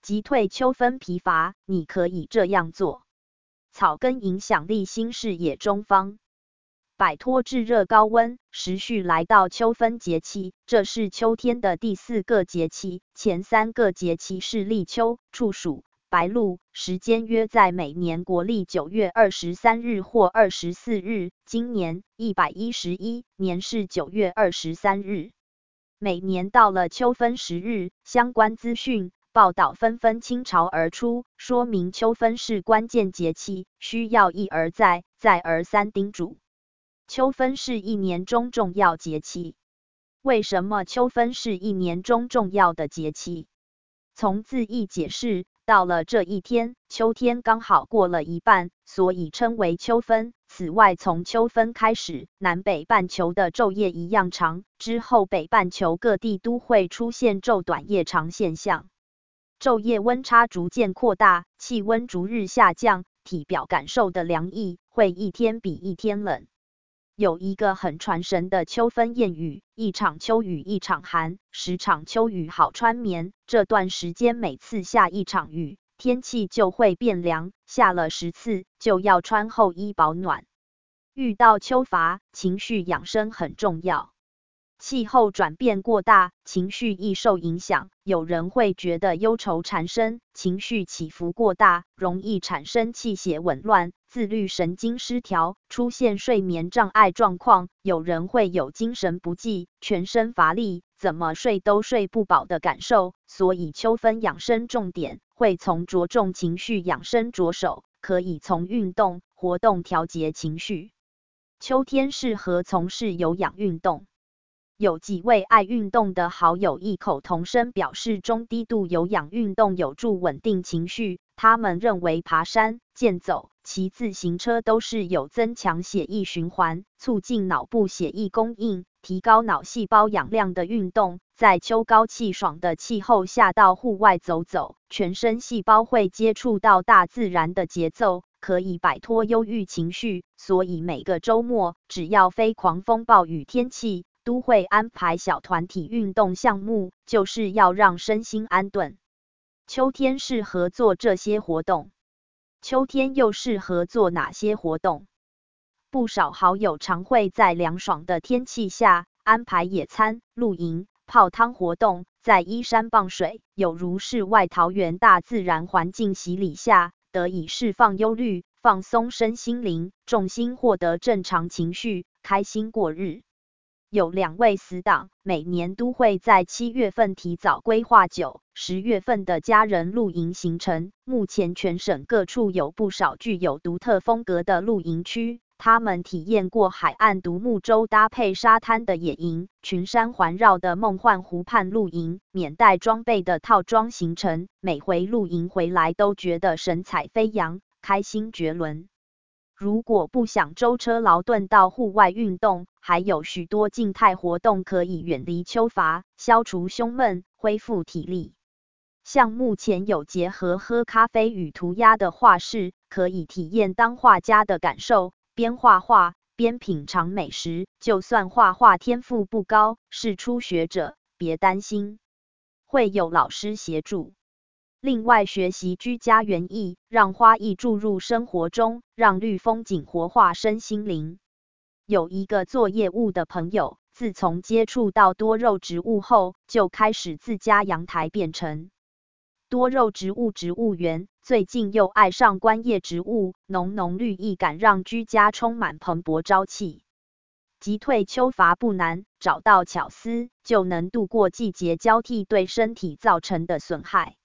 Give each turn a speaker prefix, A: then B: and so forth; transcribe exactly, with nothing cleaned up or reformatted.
A: 击退秋分疲乏，你可以这样做。草根影响力新视野中方。摆脱炙热高温，时序来到秋分节气，这是秋天的第四个节气，前三个节气是立秋、处暑、白露，时间约在每年国历九月二十三日或二十四日，今年一百一十一年是九月二十三日。每年到了秋分十日，相关资讯报道纷纷倾巢而出，说明秋分是关键节气，需要一而再、再而三叮嘱。秋分是一年中重要节气。为什么秋分是一年中重要的节气？从字义解释，到了这一天，秋天刚好过了一半，所以称为秋分。此外，从秋分开始，南北半球的昼夜一样长，之后北半球各地都会出现昼短夜长现象。昼夜温差逐渐扩大，气温逐日下降，体表感受的凉意会一天比一天冷。有一个很传神的秋分谚语，一场秋雨一场寒，十场秋雨好穿棉。这段时间每次下一场雨，天气就会变凉，下了十次就要穿厚衣保暖。遇到秋乏，情绪养生很重要。气候转变过大，情绪易受影响，有人会觉得忧愁缠身，情绪起伏过大，容易产生气血紊乱、自律神经失调，出现睡眠障碍状况，有人会有精神不济、全身乏力，怎么睡都睡不饱的感受。所以秋分养生重点会从着重情绪养生着手，可以从运动、活动调节情绪。秋天适合从事有氧运动。有几位爱运动的好友异口同声表示，中低度有氧运动有助稳定情绪。他们认为爬山、健走、骑自行车都是有增强血液循环、促进脑部血液供应、提高脑细胞养量的运动。在秋高气爽的气候下到户外走走，全身细胞会接触到大自然的节奏，可以摆脱忧郁情绪。所以每个周末，只要非狂风暴雨天气，都会安排小团体运动项目，就是要让身心安顿。秋天适合做这些活动。秋天又适合做哪些活动？不少好友常会在凉爽的天气下安排野餐、露营、泡汤活动，在依山傍水，有如世外桃源大自然环境洗礼下，得以释放忧虑，放松身心灵，重新获得正常情绪，开心过日。有两位死党，每年都会在七月份提早规划九、十月份的家人露营行程。目前全省各处有不少具有独特风格的露营区，他们体验过海岸独木舟搭配沙滩的野营，群山环绕的梦幻湖畔露营，免带装备的套装行程，每回露营回来都觉得神采飞扬，开心绝伦。如果不想舟车劳顿到户外运动，还有许多静态活动可以远离秋乏，消除胸闷，恢复体力。像目前有结合喝咖啡与涂鸦的画室，可以体验当画家的感受，边画画边品尝美食。就算画画天赋不高，是初学者，别担心，会有老师协助。另外，学习居家园艺，让花艺注入生活中，让绿风景活化身心灵。有一个做业务的朋友，自从接触到多肉植物后，就开始自家阳台变成多肉植物植物园。最近又爱上观叶植物，浓浓绿意感让居家充满蓬勃朝气。击退秋乏不难，找到巧思就能度过季节交替对身体造成的损害。